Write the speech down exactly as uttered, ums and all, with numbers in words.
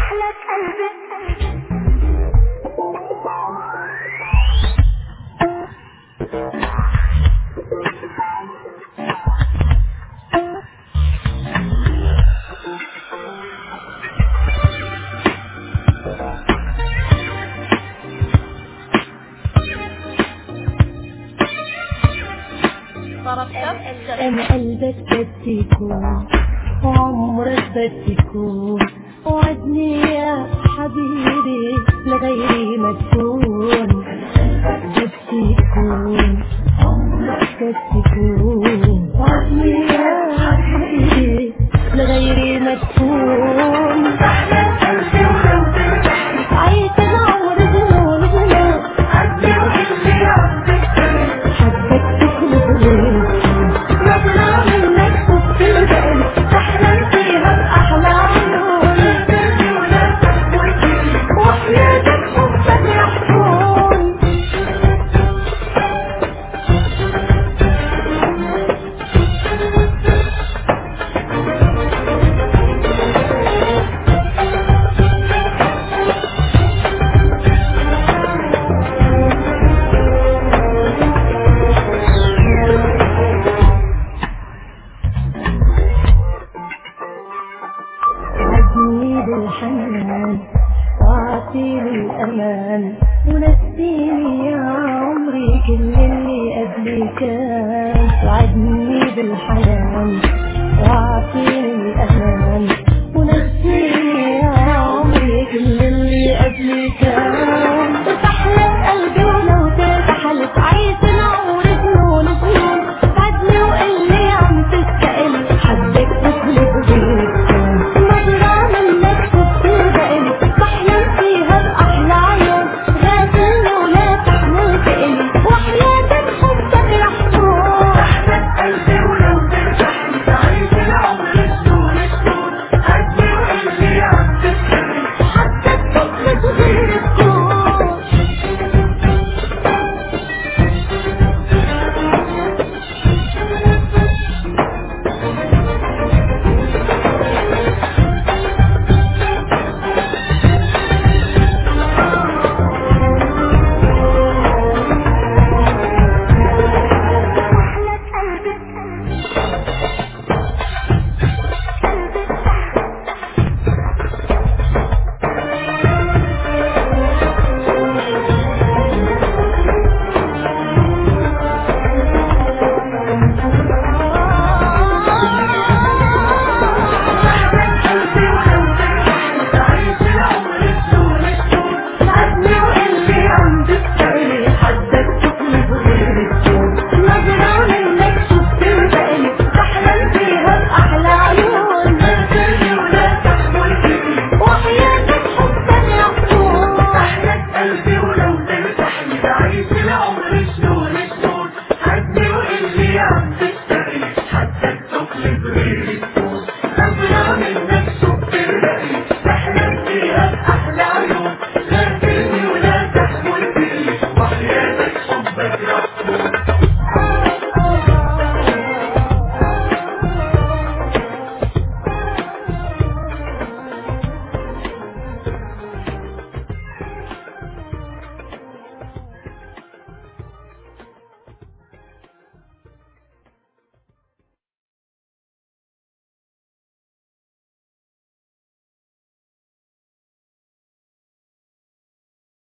أحلى قلبي. أنا قلبك بس يكون وعمرك بس يكون وعدني يا حبيبي لغيري ما تكون بس يكون عمرك بس يكون وعدني يا حبيبي لغيري ما تكون عايز العمر جنون جنون حبك تخلق بالحنان واعطيني الأمان ونسيني يا عمري كل اللي قبلي كان وعدني بالحنان واعطيني الأمان